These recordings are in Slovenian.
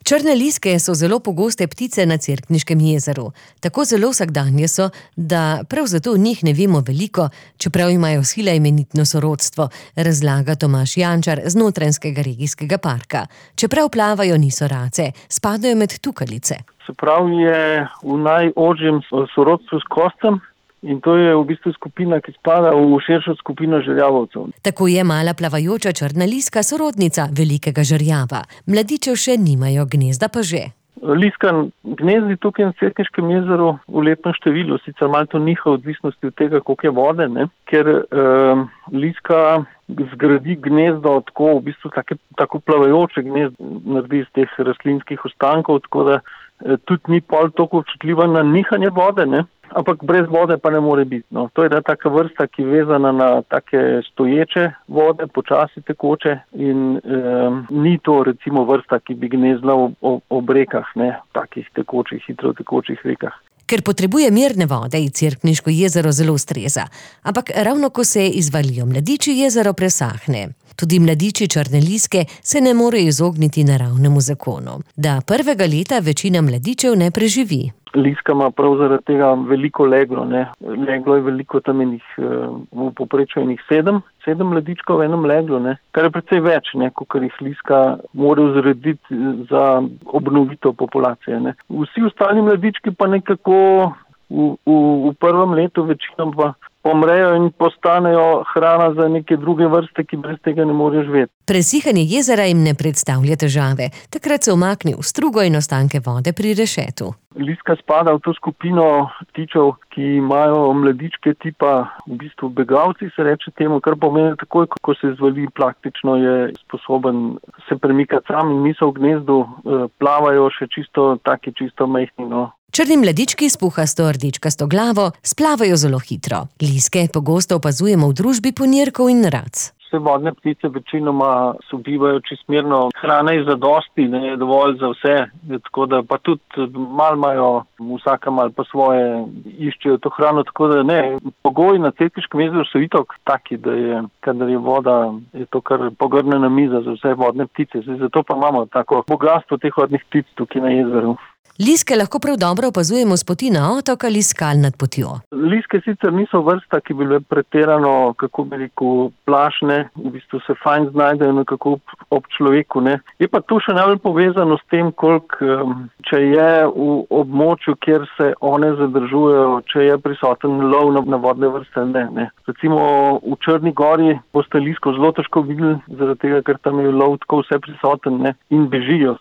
Črne liske so zelo pogoste ptice na Cerkniškem jezeru. Tako zelo vsakdanje so, da prav zato o njih ne vemo veliko, čeprav imajo sila imenitno sorodstvo, razlaga Tomaž Jančar z Notranjskega regijskega parka. Čeprav plavajo, niso race, spadajo med tukalice. Se pravi, je v najožjem sorodstvu s kostem. In to je v bistvu skupina, ki spada v širšo skupino žerjavovcev. Tako je mala plavajoča črna liska sorodnica velikega žerjava. Mladičev še nimajo, gnezda pa že. Liska gnezdi tukaj na Cerkniškem jezeru v lepem številu, sicer malo to njihov odvisnosti od tega, koliko je vode, ne? Ker liska zgradi gnezdo tako, v bistvu tako plavajoče gnezdo naredi iz teh rastlinskih ostankov, tako da tudi ni pol toliko občutljiva na nihanje vode, ne? Ampak brez vode pa ne more biti. No. To je taka vrsta, ki je vezana na take stoječe vode, počasi tekoče in ni to recimo vrsta, ki bi gnezla ob rekah, ne, takih tekočih, hitro tekočih rekah. Ker potrebuje mirne vode, ji Cerkniško jezero zelo ustreza. Ampak ravno ko se izvalijo mladiči, jezero presahne. Tudi mladiči črne liske se ne morejo izogniti naravnemu zakonu, da prvega leta večina mladičev ne preživi. Liska ima prav zaradi tega veliko leglo, ne. Leglo je veliko, tam v povprečju 7 mladičkov v enem leglu, ne. Kar je precej več, ne, kot jih liska mora vzrediti za obnovitev populacije, ne. Vsi ostali mladički pa nekako v prvem letu večinoma pa pomrejo in postanejo hrana za neke druge vrste, ki brez tega ne morejo živeti. Presihanje jezera jim ne predstavlja težave. Takrat se umakne v strugo in ostanke vode pri rešetu. Liska spada v to skupino ptičev, ki imajo mladičke tipa v bistvu begavci, se reče temu, kar pomeni takoj, ko se izvali, praktično je sposoben se premikati sam in niso v gnezdu, plavajo še čisto majhni, no. Črni mladički s puhasto rdečkasto glavo splavajo zelo hitro. Liske pogosto opazujemo v družbi ponirkov in rac. Vse vodne ptice večinoma sobivajo čisto mirno. Hrana je zadosti, ne, je dovolj za vse, tako da pa tudi malo imajo, vsaka malo pa svoje, iščejo to hrano, tako da ne. Pogoji na Cerkniškem jezeru so itak taki, da je, kadar je voda, je to kar pogrnjena miza za vse vodne ptice. Zato pa imamo tako bogastvo teh vodnih ptic tukaj na jezeru. Liske lahko prav dobro opazujemo s poti na otok ali skal nad potjo. Liske sicer niso vrsta, ki bi bile pretirano, kako bi rekel, plašne, v bistvu se fajn znajdejo nekako ob človeku, ne. Je pa to še najbolj povezano s tem, koliko, če je v območju, kjer se one zadržujejo, če je prisoten lov na vodne vrste, ne. Recimo v Črni gori boste lisko zelo težko videli, zaradi tega, ker tam je lov tako vse prisoten, ne, in bežijo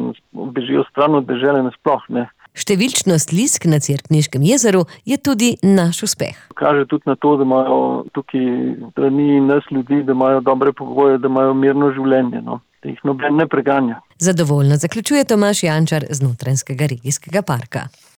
stran od dežele nasploh, ne. Številčnost lisk na Cerkniškem jezeru je tudi naš uspeh. Kaže tudi na to, da imajo tukaj strani nas ljudi, da imajo dobre pogoje, da imajo mirno življenje, no. Da jih noben ne preganja. Zadovoljno zaključuje Tomaž Jančar z Notranjskega regijskega parka.